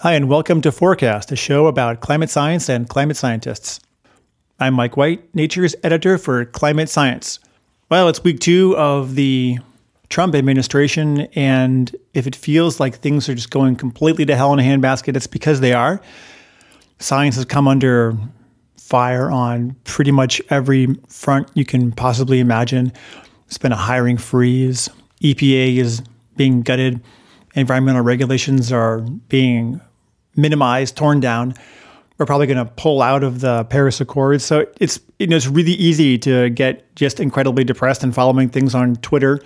Hi, and welcome to Forecast, a show about climate science and climate scientists. I'm Mike White, Nature's editor for Climate Science. Well, it's week 2 of the Trump administration, and if it feels like things are just going completely to hell in a handbasket, it's because they are. Science has come under fire on pretty much every front you can possibly imagine. There's been a hiring freeze. EPA is being gutted. Environmental regulations are being minimized, torn down. We're probably going to pull out of the Paris Accords. So it's really easy to get just incredibly depressed and following things on Twitter.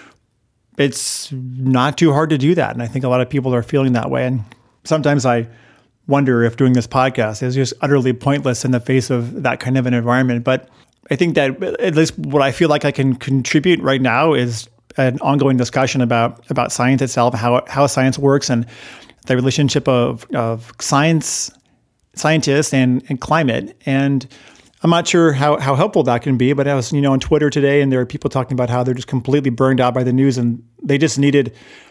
It's not too hard to do that. And I think a lot of people are feeling that way. And sometimes I wonder if doing this podcast is just utterly pointless in the face of that kind of an environment. But I think that at least what I feel like I can contribute right now is an ongoing discussion about science itself, how science works, and the relationship of scientists and climate. And I'm not sure how helpful that can be, but I was on Twitter today, and there are people talking about how they're just completely burned out by the news, and they just needed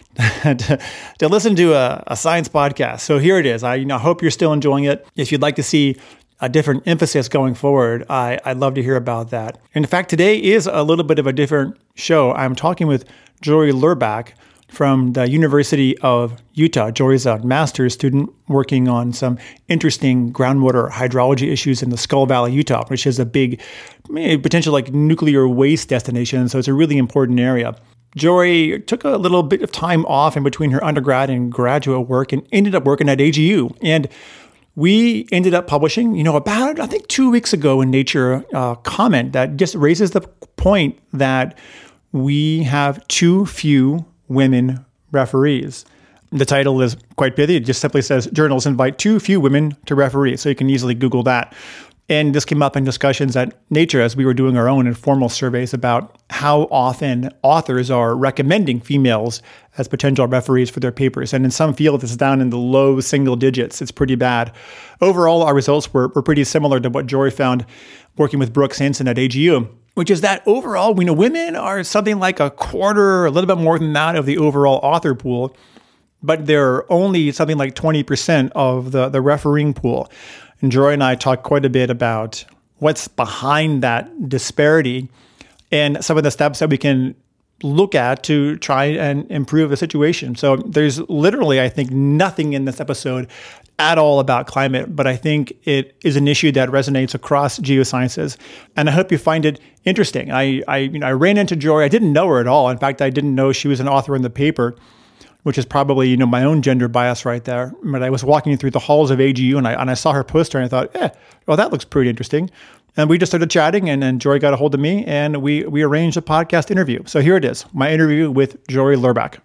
to listen to a science podcast. So here it is. I hope you're still enjoying it. If you'd like to see a different emphasis going forward, I'd love to hear about that. And in fact, today is a little bit of a different show. I'm talking with Jory Lurbach from the University of Utah. Jory's a master's student working on some interesting groundwater hydrology issues in the Skull Valley, Utah, which is a big potential nuclear waste destination. So it's a really important area. Jory took a little bit of time off in between her undergrad and graduate work and ended up working at AGU. And we ended up publishing, about, I think 2 weeks ago in Nature, a comment that just raises the point that we have too few women referees. The title is quite pithy. It just simply says, "Journals invite too few women to referee." So you can easily Google that. And this came up in discussions at Nature as we were doing our own informal surveys about how often authors are recommending females as potential referees for their papers. And in some fields, it's down in the low single digits. It's pretty bad. Overall, our results were pretty similar to what Jory found working with Brooks Hansen at AGU, which is that overall, women are something like a quarter, a little bit more than that of the overall author pool, but they're only something like 20% of the refereeing pool. And Jory and I talked quite a bit about what's behind that disparity and some of the steps that we can look at to try and improve the situation. So there's literally, I think, nothing in this episode at all about climate, but I think it is an issue that resonates across geosciences. And I hope you find it interesting. I ran into Jory. I didn't know her at all. In fact, I didn't know she was an author in the paper, which is probably, my own gender bias right there. But I was walking through the halls of AGU and I saw her poster and I thought, well, that looks pretty interesting. And we just started chatting, and then Jory got a hold of me, and we arranged a podcast interview. So here it is, my interview with Jory Lurbach.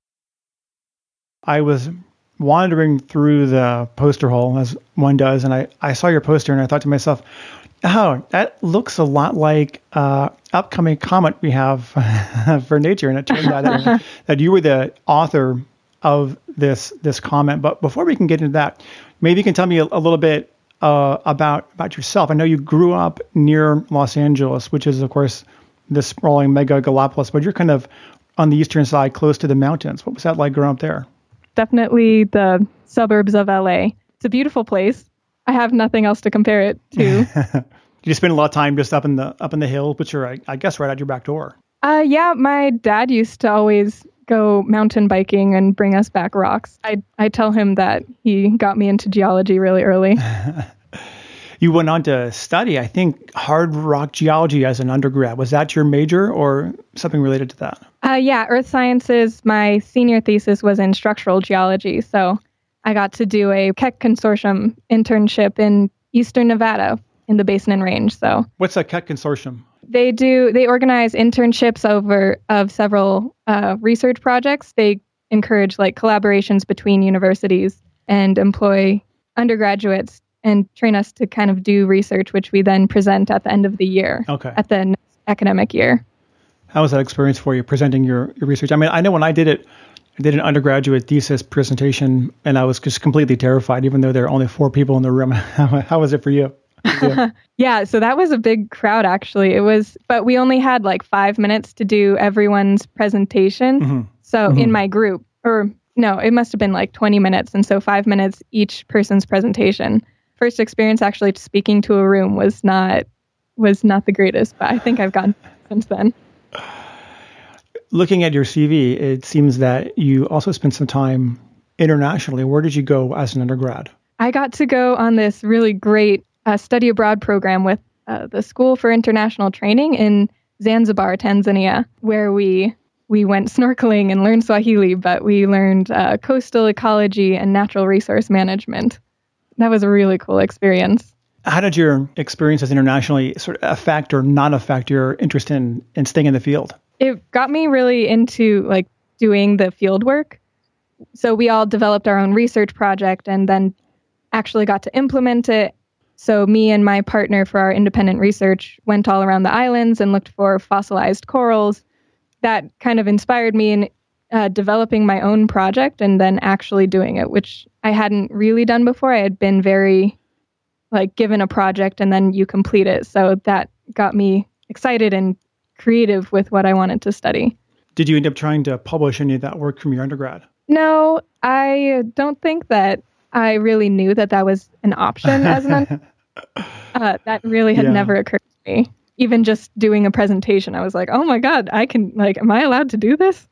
I was wandering through the poster hall, as one does, and I saw your poster, and I thought to myself, oh, that looks a lot like upcoming comment we have for Nature. And it turned out that you were the author of this comment. But before we can get into that, maybe you can tell me a little bit about yourself. I know you grew up near Los Angeles, which is, of course, this sprawling megalopolis, but you're kind of on the eastern side, close to the mountains. What was that like growing up there? Definitely the suburbs of LA. It's a beautiful place. I have nothing else to compare it to. You spend a lot of time just up in the hills, which are, I guess, right at your back door. Yeah, my dad used to always go mountain biking and bring us back rocks. I tell him that he got me into geology really early. You went on to study, I think, hard rock geology as an undergrad. Was that your major or something related to that? Yeah, earth sciences. My senior thesis was in structural geology. So I got to do a Keck Consortium internship in Eastern Nevada in the Basin and Range. So what's a Keck Consortium? They organize internships of several research projects. They encourage collaborations between universities and employ undergraduates and train us to kind of do research, which we then present at the end of the year, at the next academic year. How was that experience for you, presenting your research? I mean, I know when I did an undergraduate thesis presentation, and I was just completely terrified, even though there are only 4 people in the room. How was it for you? Yeah, so that was a big crowd, actually. But we only had 5 minutes to do everyone's presentation. Mm-hmm. So in my group, or No, it must have been like 20 minutes. And so 5 minutes each person's presentation. First experience actually speaking to a room was not the greatest, but I think I've gotten since then. Looking at your CV, it seems that you also spent some time internationally. Where did you go as an undergrad? I got to go on this really great study abroad program with the School for International Training in Zanzibar, Tanzania, where we went snorkeling and learned Swahili, but we learned coastal ecology and natural resource management. That was a really cool experience. How did your experiences internationally sort of affect or not affect your interest in staying in the field? It got me really into like doing the field work. So we all developed our own research project and then actually got to implement it. So me and my partner for our independent research went all around the islands and looked for fossilized corals. That kind of inspired me in developing my own project and then actually doing it, which I hadn't really done before. I had been very given a project and then you complete it. So that got me excited and creative with what I wanted to study. Did you end up trying to publish any of that work from your undergrad? No, I don't think that I really knew that was an option as an undergrad. That really had never occurred to me. Even just doing a presentation, I was like, oh my God, I can, am I allowed to do this?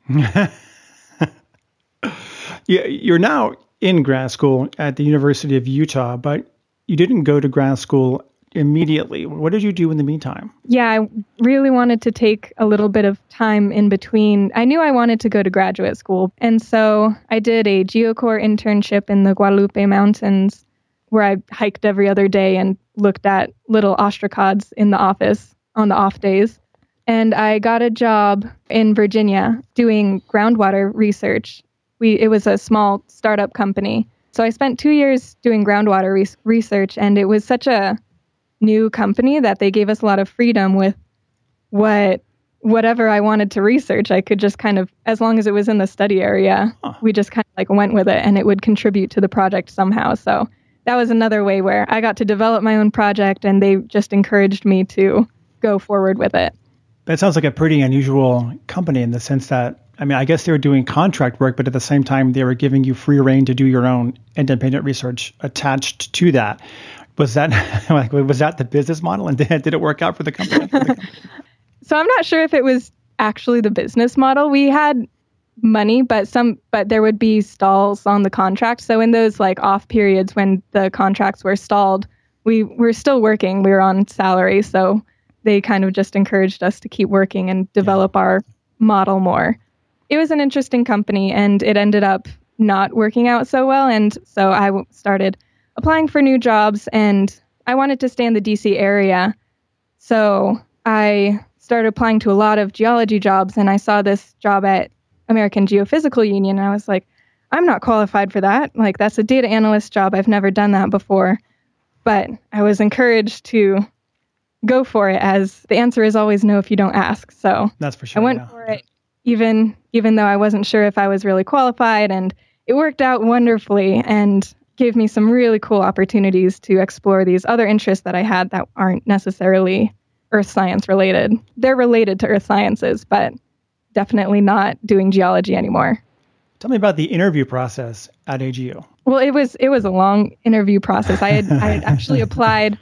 You're now in grad school at the University of Utah, but you didn't go to grad school immediately. What did you do in the meantime? Yeah, I really wanted to take a little bit of time in between. I knew I wanted to go to graduate school. And so I did a GeoCorps internship in the Guadalupe Mountains where I hiked every other day and looked at little ostracods in the office on the off days. And I got a job in Virginia doing groundwater research. It was a small startup company. So I spent 2 years doing groundwater research, and it was such a new company that they gave us a lot of freedom with whatever I wanted to research. I could just kind of, as long as it was in the study area, we just kind of went with it and it would contribute to the project somehow. So that was another way where I got to develop my own project and they just encouraged me to go forward with it. That sounds like a pretty unusual company in the sense that, I guess they were doing contract work, but at the same time, they were giving you free rein to do your own independent research attached to that. Was that was that the business model, and did it work out for the company? So I'm not sure if it was actually the business model. We had money, but there would be stalls on the contract. So in those off periods when the contracts were stalled, we were still working. We were on salary, so they kind of just encouraged us to keep working and develop our model more. It was an interesting company, and it ended up not working out so well. And so I started applying for new jobs, and I wanted to stay in the DC area. So I started applying to a lot of geology jobs, and I saw this job at American Geophysical Union, and I was like, I'm not qualified for that. That's a data analyst job. I've never done that before. But I was encouraged to go for it, as the answer is always no if you don't ask. So that's for sure. I went for it, even though I wasn't sure if I was really qualified, and it worked out wonderfully and gave me some really cool opportunities to explore these other interests that I had that aren't necessarily earth science related. They're related to earth sciences, but definitely not doing geology anymore. Tell me about the interview process at AGU. Well, it was a long interview process. I had actually applied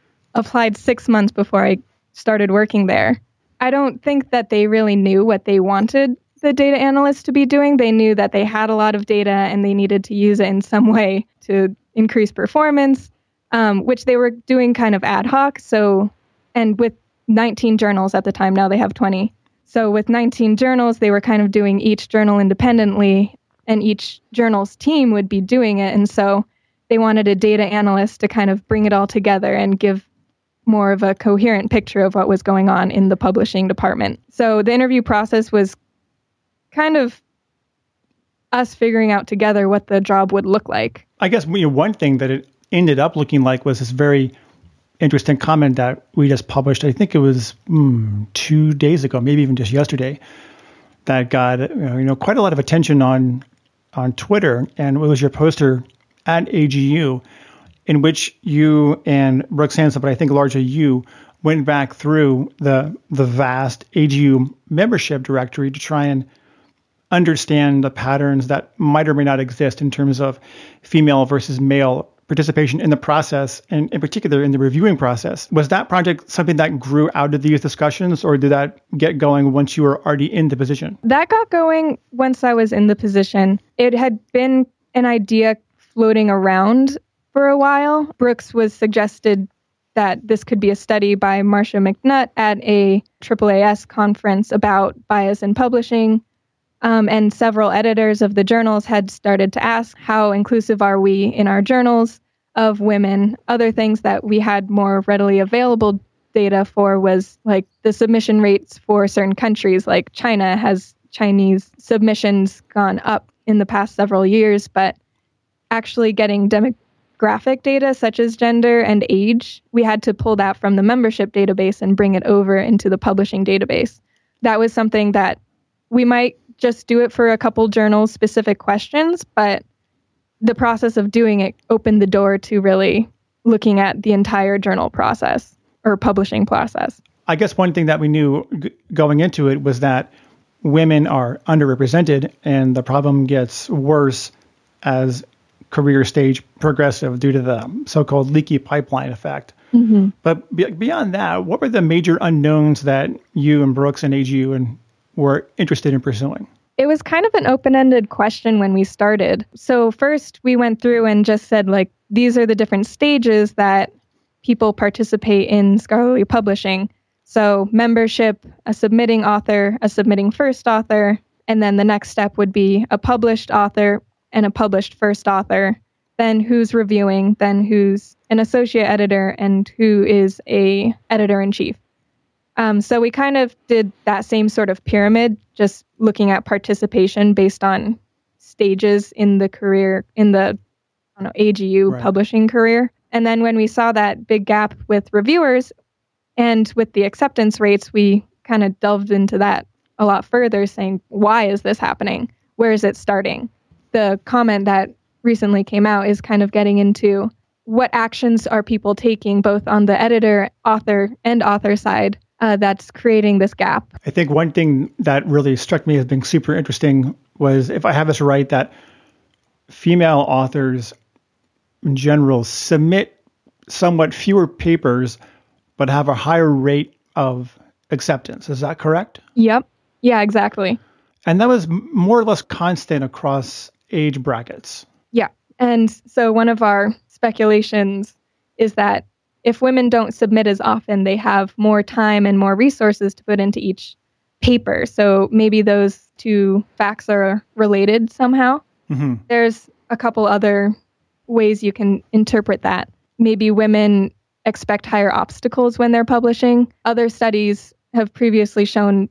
6 months before I started working there. I don't think that they really knew what they wanted the data analysts to be doing. They knew that they had a lot of data and they needed to use it in some way to increase performance, which they were doing kind of ad hoc. So, and with 19 journals at the time, now they have 20. So with 19 journals, they were kind of doing each journal independently, and each journal's team would be doing it. And so they wanted a data analyst to kind of bring it all together and give more of a coherent picture of what was going on in the publishing department. So the interview process was kind of us figuring out together what the job would look like. I guess one thing that it ended up looking like was this very interesting comment that we just published. I think it was 2 days ago, maybe even just yesterday, that got quite a lot of attention on Twitter, and it was your poster at AGU, in which you and Brooks Hansen, but I think largely you, went back through the vast AGU membership directory to try and understand the patterns that might or may not exist in terms of female versus male participation in the process, and in particular in the reviewing process. Was that project something that grew out of these discussions, or did that get going once you were already in the position? That got going once I was in the position. It had been an idea floating around for a while. Brooks was suggested that this could be a study by Marcia McNutt at a AAAS conference about bias in publishing. And several editors of the journals had started to ask, how inclusive are we in our journals of women? Other things that we had more readily available data for was like the submission rates for certain countries. Like China has Chinese submissions gone up in the past several years, but actually getting demographic data such as gender and age, we had to pull that from the membership database and bring it over into the publishing database. That was something that we might just do it for a couple journals specific questions, but the process of doing it opened the door to really looking at the entire journal process or publishing process. I guess one thing that we knew going into it was that women are underrepresented, and the problem gets worse as career stage progressive due to the so-called leaky pipeline effect. Mm-hmm. But beyond that, what were the major unknowns that you and Brooks and AGU were interested in pursuing? It was kind of an open-ended question when we started. So first we went through and just said, like, these are the different stages that people participate in scholarly publishing. So membership, a submitting author, a submitting first author, and then the next step would be a published author and a published first author, then who's reviewing, then who's an associate editor, and who is a editor-in-chief. So we kind of did that same sort of pyramid, just looking at participation based on stages in the career, in the AGU right. publishing career. And then when we saw that big gap with reviewers and with the acceptance rates, we kind of delved into that a lot further, saying, why is this happening? Where is it starting? The comment that recently came out is kind of getting into what actions are people taking both on the editor, author, and author side that's creating this gap. I think one thing that really struck me as being super interesting was, if I have this right, that female authors in general submit somewhat fewer papers, but have a higher rate of acceptance. Is that correct? Yep. Yeah, exactly. And that was more or less constant across age brackets. Yeah. And so one of our speculations is that if women don't submit as often, they have more time and more resources to put into each paper. So maybe those two facts are related somehow. Mm-hmm. There's a couple other ways you can interpret that. Maybe women expect higher obstacles when they're publishing. Other studies have previously shown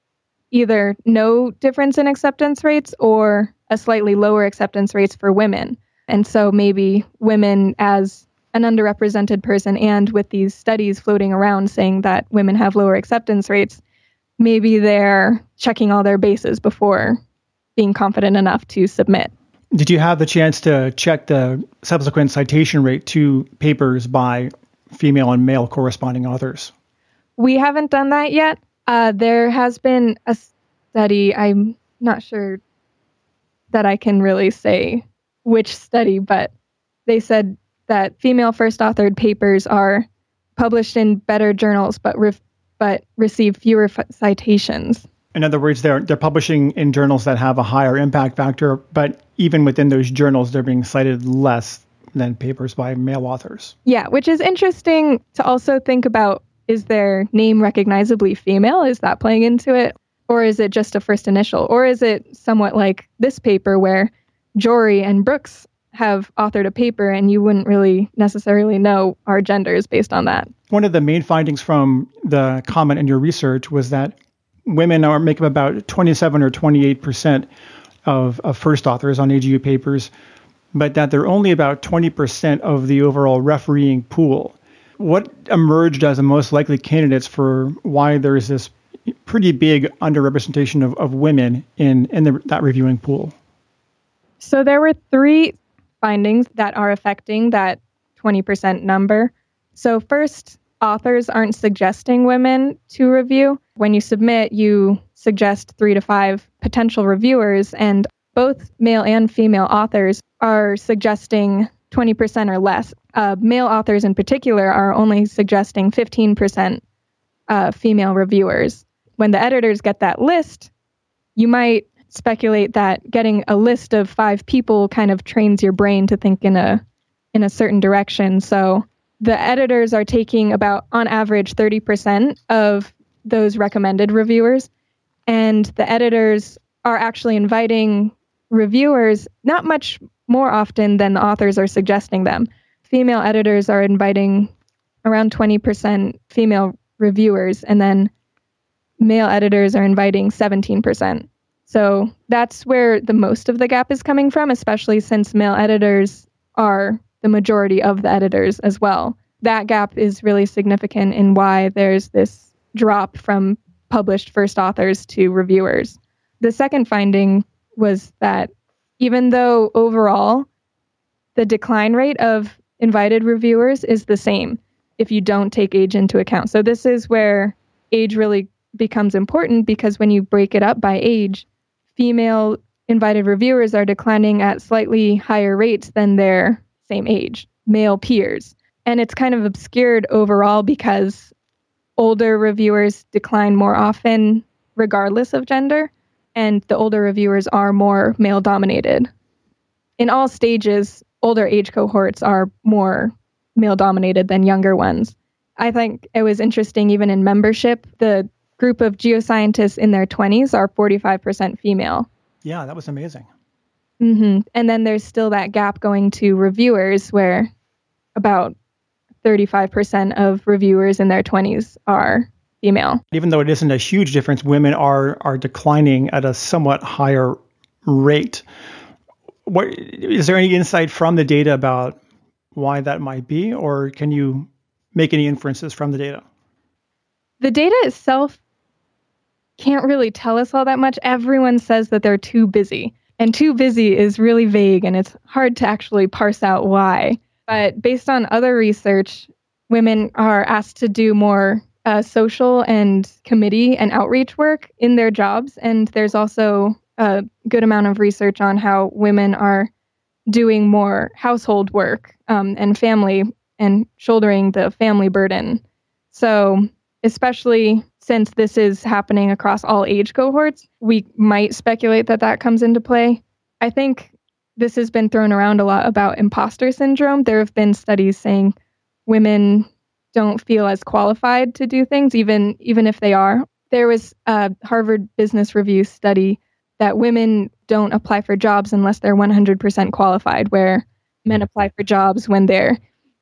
either no difference in acceptance rates or a slightly lower acceptance rates for women. And so maybe women, as an underrepresented person, and with these studies floating around saying that women have lower acceptance rates, maybe they're checking all their bases before being confident enough to submit. Did you have the chance to check the subsequent citation rate to papers by female and male corresponding authors? We haven't done that yet. There has been a study, I'm not sure that I can really say which study, but they said that female first authored papers are published in better journals, but receive fewer citations. In other words, they're publishing in journals that have a higher impact factor, but even within those journals, they're being cited less than papers by male authors. Yeah, which is interesting to also think about. Is their name recognizably female? Is that playing into it? Or is it just a first initial? Or is it somewhat like this paper where Jory and Brooks have authored a paper and you wouldn't really necessarily know our genders based on that? One of the main findings from the comment in your research was that women make up about 27 or 28% of first authors on AGU papers, but that they're only about 20% of the overall refereeing pool. What emerged as the most likely candidates for why there is this pretty big underrepresentation of women in that reviewing pool? So there were three findings that are affecting that 20% number. So first, authors aren't suggesting women to review. When you submit, you suggest 3 to 5 potential reviewers, and both male and female authors are suggesting 20% or less. Male authors in particular are only suggesting 15% female reviewers. When the editors get that list, you might speculate that getting a list of 5 people kind of trains your brain to think in a certain direction. So the editors are taking about, on average, 30% of those recommended reviewers, and the editors are actually inviting reviewers not much more often than the authors are suggesting them. Female editors are inviting around 20% female reviewers, and then male editors are inviting 17%. So that's where the most of the gap is coming from, especially since male editors are the majority of the editors as well. That gap is really significant in why there's this drop from published first authors to reviewers. The second finding was that even though overall the decline rate of invited reviewers is the same if you don't take age into account. So this is where age really becomes important, because when you break it up by age, female invited reviewers are declining at slightly higher rates than their same age male peers. And it's kind of obscured overall because older reviewers decline more often regardless of gender, and the older reviewers are more male dominated. In all stages, older age cohorts are more male dominated than younger ones. I think it was interesting, even in membership, the group of geoscientists in their 20s are 45% female. Yeah, that was amazing. Mm-hmm. And then there's still that gap going to reviewers, where about 35% of reviewers in their 20s are female. Even though it isn't a huge difference, women are declining at a somewhat higher rate. Is there any insight from the data about why that might be, or can you make any inferences from the data? The data itself can't really tell us all that much. Everyone says that they're too busy, and too busy is really vague, and it's hard to actually parse out why. But based on other research, women are asked to do more social and committee and outreach work in their jobs. And there's also a good amount of research on how women are doing more household work and family, and shouldering the family burden. So especially since this is happening across all age cohorts, we might speculate that that comes into play. I think this has been thrown around a lot about imposter syndrome. There have been studies saying women don't feel as qualified to do things, even if they are. There was a Harvard Business Review study that women don't apply for jobs unless they're 100% qualified, where men apply for jobs when they're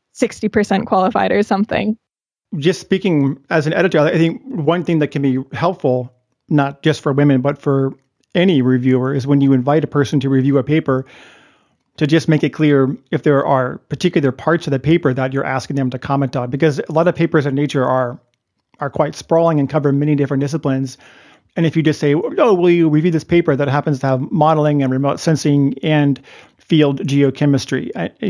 60% qualified or something. Just speaking as an editor, I think one thing that can be helpful, not just for women, but for any reviewer, is when you invite a person to review a paper, to just make it clear if there are particular parts of the paper that you're asking them to comment on. Because a lot of papers in Nature are quite sprawling and cover many different disciplines. And if you just say, oh, will you review this paper that happens to have modeling and remote sensing and field geochemistry,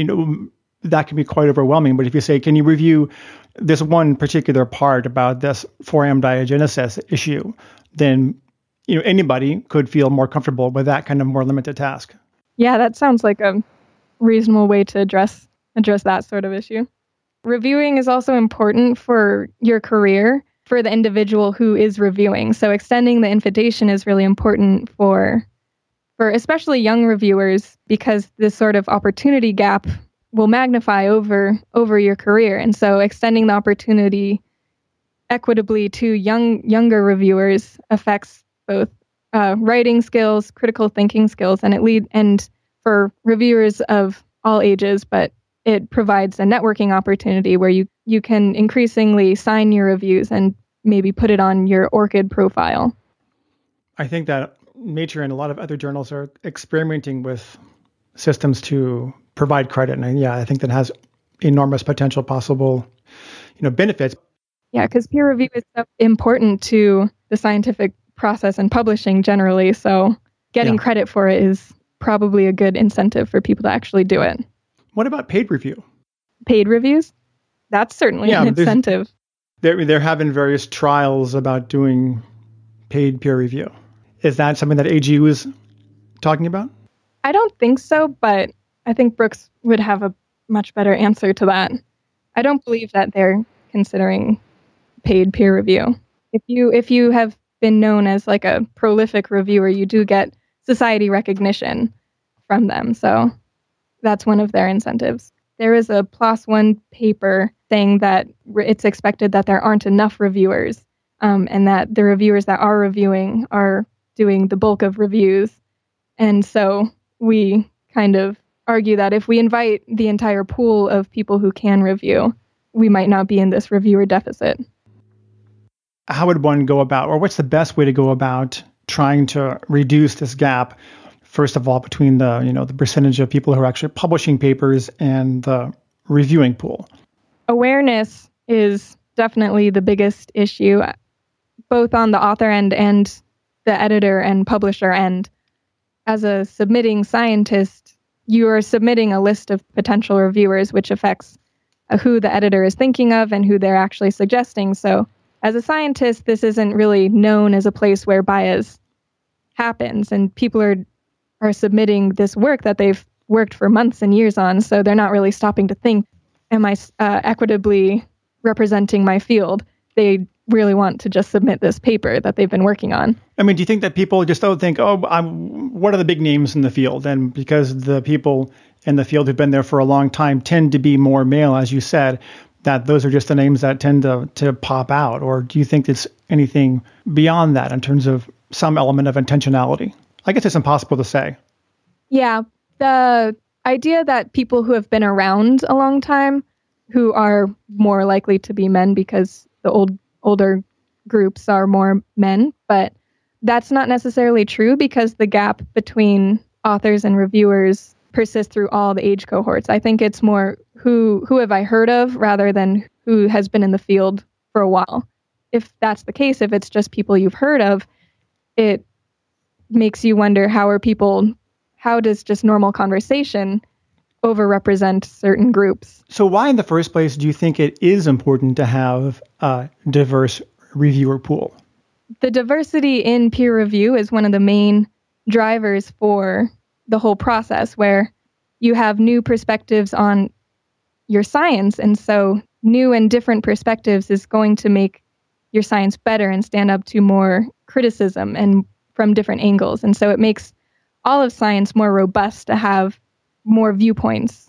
that can be quite overwhelming. But if you say, can you review this one particular part about this 4M diagenesis issue, then anybody could feel more comfortable with that kind of more limited task. Yeah, that sounds like a reasonable way to address that sort of issue. Reviewing is also important for your career, for the individual who is reviewing. So extending the invitation is really important for especially young reviewers, because this sort of opportunity gap will magnify over your career. And so extending the opportunity equitably to younger reviewers affects both writing skills, critical thinking skills, and for reviewers of all ages, but it provides a networking opportunity where you can increasingly sign your reviews and maybe put it on your ORCID profile. I think that Nature and a lot of other journals are experimenting with systems to provide credit. And I think that has enormous potential possible, benefits. Yeah, because peer review is so important to the scientific process and publishing generally. So getting credit for it is probably a good incentive for people to actually do it. What about paid review? Paid reviews? That's certainly an incentive. They're having various trials about doing paid peer review. Is that something that AGU is talking about? I don't think so, but I think Brooks would have a much better answer to that. I don't believe that they're considering paid peer review. If you have been known as like a prolific reviewer, you do get society recognition from them. So that's one of their incentives. There is a PLOS One paper saying that it's expected that there aren't enough reviewers, and that the reviewers that are reviewing are doing the bulk of reviews. And so we kind of argue that if we invite the entire pool of people who can review, we might not be in this reviewer deficit. How would one go about, or what's the best way to go about trying to reduce this gap? First of all, between the percentage of people who are actually publishing papers and the reviewing pool. Awareness is definitely the biggest issue, both on the author end and the editor and publisher end. As a submitting scientist, you are submitting a list of potential reviewers, which affects who the editor is thinking of and who they're actually suggesting. So as a scientist, this isn't really known as a place where bias happens, and people are submitting this work that they've worked for months and years on, so they're not really stopping to think, am I equitably representing my field? They really want to just submit this paper that they've been working on. I mean, do you think that people just don't think, what are the big names in the field? And because the people in the field who've been there for a long time tend to be more male, as you said, that those are just the names that tend to pop out? Or do you think it's anything beyond that in terms of some element of intentionality? I guess it's impossible to say. Yeah, the idea that people who have been around a long time, who are more likely to be men because the older groups are more men, but that's not necessarily true because the gap between authors and reviewers persists through all the age cohorts. I think it's more who have I heard of rather than who has been in the field for a while. If that's the case, if it's just people you've heard of, it makes you wonder how does just normal conversation overrepresent certain groups? So why in the first place do you think it is important to have a diverse reviewer pool? The diversity in peer review is one of the main drivers for the whole process, where you have new perspectives on your science. And so new and different perspectives is going to make your science better and stand up to more criticism and from different angles. And so it makes all of science more robust to have more viewpoints.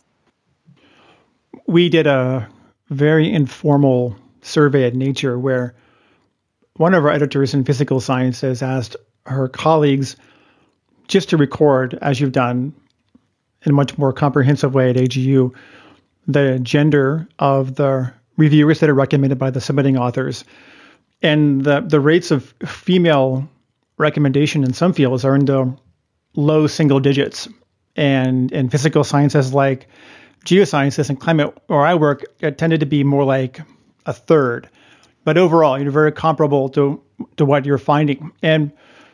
We did a very informal survey at Nature where one of our editors in physical sciences asked her colleagues just to record, as you've done in a much more comprehensive way at AGU, the gender of the reviewers that are recommended by the submitting authors. And the rates of female recommendation in some fields are in the low single digits. And in physical sciences like geosciences and climate, where I work, it tended to be more like a third. But overall, you're very comparable to what you're finding. And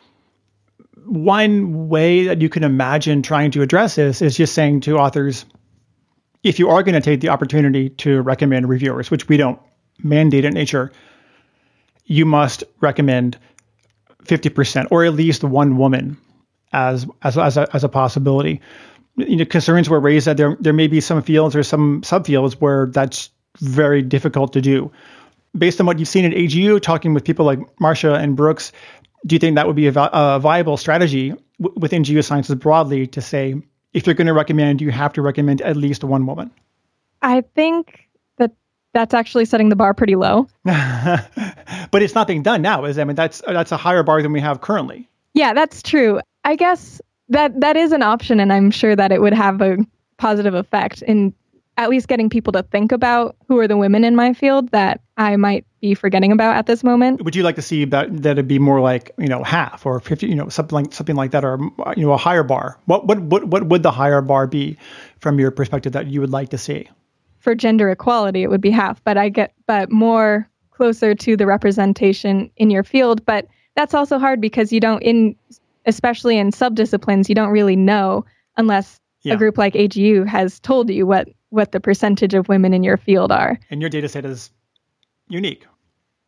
one way that you can imagine trying to address this is just saying to authors, if you are going to take the opportunity to recommend reviewers, which we don't mandate at Nature, you must recommend 50% or at least one woman as a possibility. Concerns were raised that there may be some fields or some subfields where that's very difficult to do. Based on what you've seen at AGU, talking with people like Marcia and Brooks, do you think that would be a viable strategy within geosciences broadly to say, if you're going to recommend, you have to recommend at least one woman? I think that's actually setting the bar pretty low. But it's not being done now, is it? I mean, that's a higher bar than we have currently. Yeah, that's true. I guess that is an option, and I'm sure that it would have a positive effect in at least getting people to think about who are the women in my field that I might be forgetting about at this moment. Would you like to see that it'd be more like, half or 50, something like that, or a higher bar? What would the higher bar be from your perspective that you would like to see? For gender equality, it would be half, but more closer to the representation in your field. But that's also hard because especially in subdisciplines, you don't really know unless a group like AGU has told you what the percentage of women in your field are. And your data set is unique.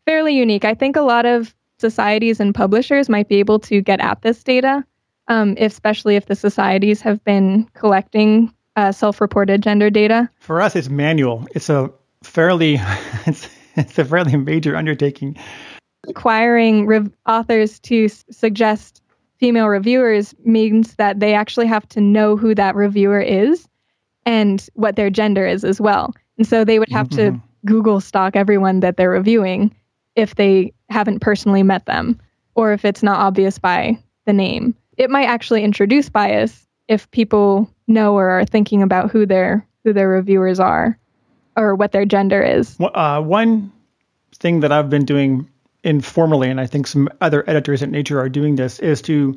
fairly unique. I think a lot of societies and publishers might be able to get at this data, especially if the societies have been collecting self-reported gender data. For us, it's manual. It's a fairly it's a fairly major undertaking. Requiring authors to suggest female reviewers means that they actually have to know who that reviewer is and what their gender is as well. And so they would have to Google stalk everyone that they're reviewing if they haven't personally met them, or if it's not obvious by the name. It might actually introduce bias if people know or are thinking about who their reviewers are or what their gender is. One thing that I've been doing informally, and I think some other editors at Nature are doing this, is to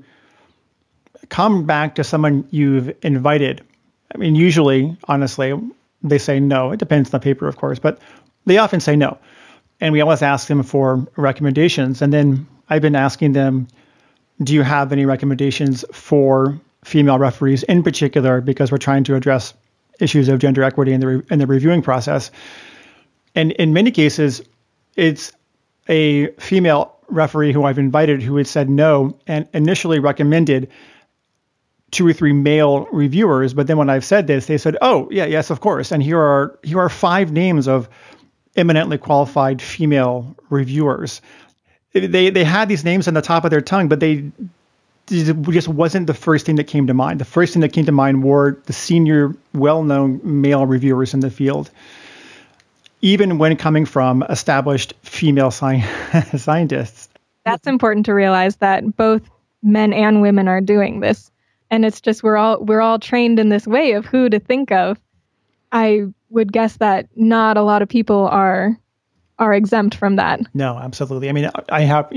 come back to someone you've invited. I mean, usually, honestly, they say no. It depends on the paper, of course, but they often say no. And we always ask them for recommendations. And then I've been asking them, do you have any recommendations for female referees in particular, because we're trying to address issues of gender equity in the reviewing process. And in many cases, it's a female referee who I've invited who had said no and initially recommended 2 or 3 male reviewers. But then when I've said this, they said, oh, yeah, yes, of course. And here are 5 names of eminently qualified female reviewers. They had these names on the top of their tongue, but it just wasn't the first thing that came to mind. The first thing that came to mind were the senior, well-known male reviewers in the field, even when coming from established female scientists. That's important to realize, that both men and women are doing this. And it's just we're all trained in this way of who to think of. I would guess that not a lot of people are exempt from that. No, absolutely. I mean, I have,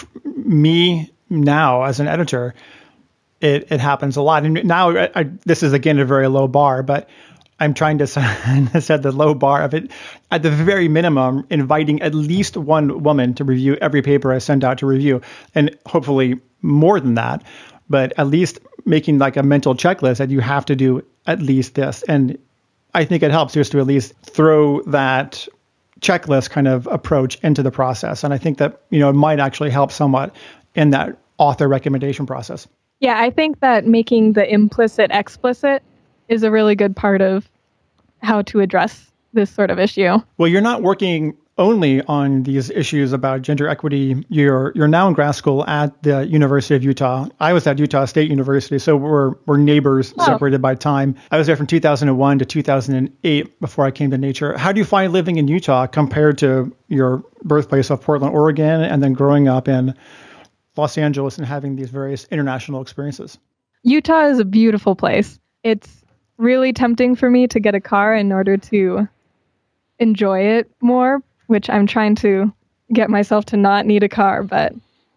me now as an editor, it happens a lot. And now this is, again, a very low bar, but I'm trying to set the low bar of it. At the very minimum, inviting at least one woman to review every paper I send out to review, and hopefully more than that, but at least making like a mental checklist that you have to do at least this. And I think it helps just to at least throw that checklist kind of approach into the process. And I think that, it might actually help somewhat in that author recommendation process. Yeah, I think that making the implicit explicit is a really good part of how to address this sort of issue. Well, you're not working only on these issues about gender equity. You're now in grad school at the University of Utah. I was at Utah State University, so we're neighbors, separated by time. I was there from 2001 to 2008 before I came to Nature. How do you find living in Utah compared to your birthplace of Portland, Oregon, and then growing up in Los Angeles and having these various international experiences? Utah is a beautiful place. It's really tempting for me to get a car in order to enjoy it more, which I'm trying to get myself to not need a car, but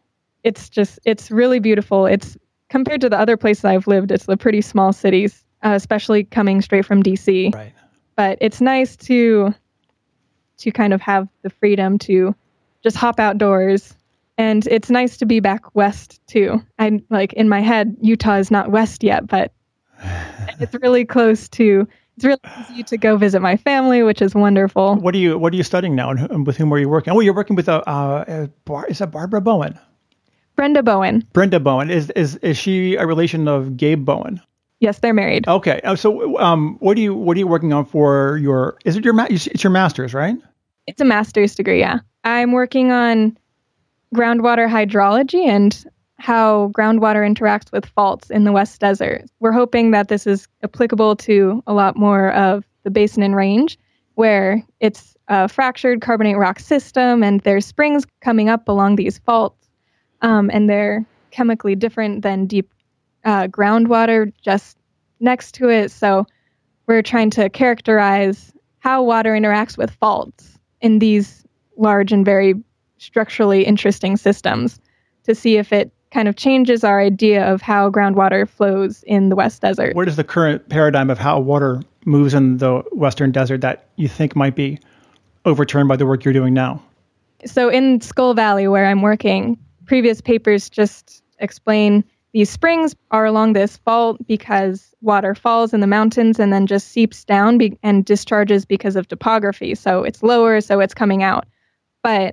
it's really beautiful. It's compared to the other places I've lived, it's the pretty small cities, especially coming straight from DC. Right. But it's nice to kind of have the freedom to just hop outdoors. And it's nice to be back west too. I'm like, in my head, Utah is not west yet, but it's really close to. It's really easy to go visit my family, which is wonderful. What are you studying now, and with whom are you working? Oh, you're working with is that Barbara Bowen? Brenda Bowen. Brenda Bowen. Is she a relation of Gabe Bowen? Yes, they're married. Okay. So, what are you working on for your? Is it it's your master's, right? It's a master's degree. Yeah, I'm working on groundwater hydrology and how groundwater interacts with faults in the West Desert. We're hoping that this is applicable to a lot more of the basin and range, where it's a fractured carbonate rock system and there's springs coming up along these faults, and they're chemically different than deep groundwater just next to it. So we're trying to characterize how water interacts with faults in these large and very structurally interesting systems to see if it kind of changes our idea of how groundwater flows in the West Desert. What is the current paradigm of how water moves in the Western Desert that you think might be overturned by the work you're doing now? So in Skull Valley, where I'm working, previous papers just explain these springs are along this fault because water falls in the mountains and then just seeps down and discharges because of topography. So it's lower, so it's coming out. But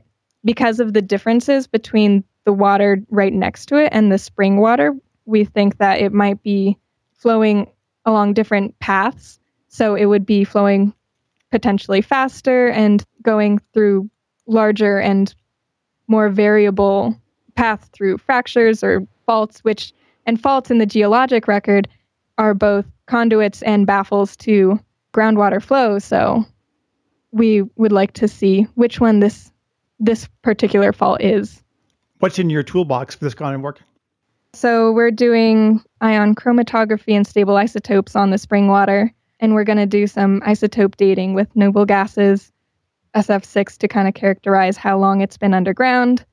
because of the differences between the water right next to it and the spring water, we think that it might be flowing along different paths. So it would be flowing potentially faster and going through larger and more variable paths through fractures or faults, and faults in the geologic record are both conduits and baffles to groundwater flow. So we would like to see which one this particular fault is. What's in your toolbox for this kind of work? So we're doing ion chromatography and stable isotopes on the spring water, and we're going to do some isotope dating with noble gases, SF6, to kind of characterize how long it's been underground.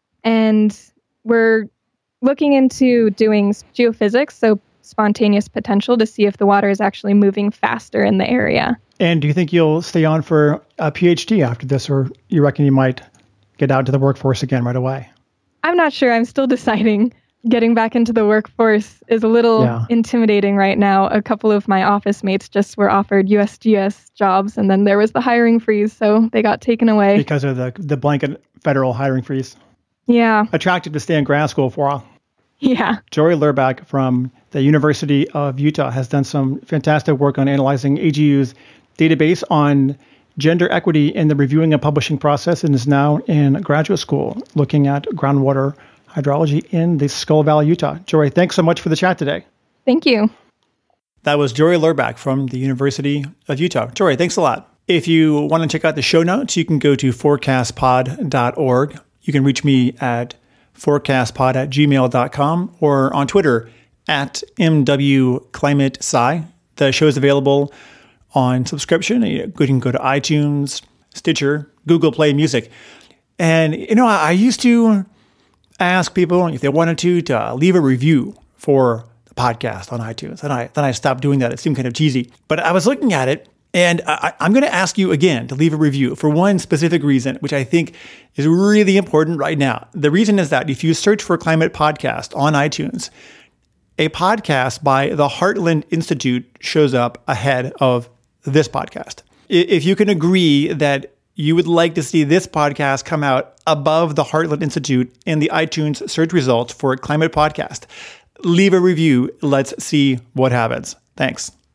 And we're looking into doing geophysics, so spontaneous potential, to see if the water is actually moving faster in the area. And do you think you'll stay on for a PhD after this, or you reckon you might get out to the workforce again right away? I'm not sure. I'm still deciding. Getting back into the workforce is a little intimidating right now. A couple of my office mates just were offered USGS jobs, and then there was the hiring freeze, so they got taken away. Because of the blanket federal hiring freeze. Yeah. Attractive to stay in grad school for a while. Yeah. Jory Lurbach from the University of Utah has done some fantastic work on analyzing AGU's database on gender equity in the reviewing and publishing process, and is now in graduate school looking at groundwater hydrology in the Skull Valley, Utah. Jory, thanks so much for the chat today. Thank you. That was Jory Lurbach from the University of Utah. Jory, thanks a lot. If you want to check out the show notes, you can go to forecastpod.org. You can reach me at forecastpod@gmail.com or on Twitter at MWClimateSci. The show is available on subscription. You can go to iTunes, Stitcher, Google Play Music. And, I used to ask people if they wanted to leave a review for the podcast on iTunes. Then I stopped doing that. It seemed kind of cheesy. But I was looking at it, and I'm going to ask you again to leave a review for one specific reason, which I think is really important right now. The reason is that if you search for Climate Podcast on iTunes, a podcast by the Heartland Institute shows up ahead of this podcast. If you can agree that you would like to see this podcast come out above the Heartland Institute in the iTunes search results for Climate Podcast, leave a review. Let's see what happens. Thanks.